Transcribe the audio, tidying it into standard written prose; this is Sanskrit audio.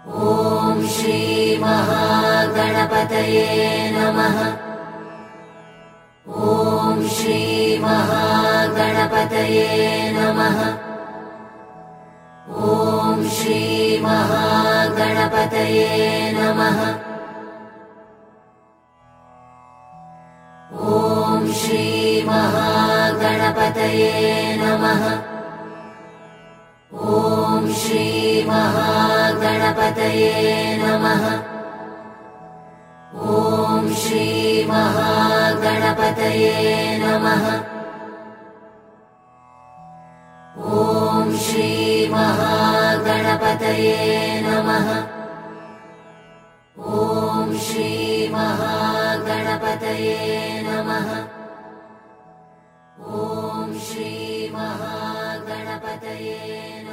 ॐ श्री महागणपतये नमः। ॐ श्री महागणपतये नमः। ॐ श्री महागणपतये नमः। ॐ श्री महागणपतये नमः। ॐ श्री महागणपतये नमः। ॐ श्री महागणपतये नमः। ॐ श्री महागणपतये नमः। ॐ श्री महागणपतये नमः। ॐ श्री महागणपतये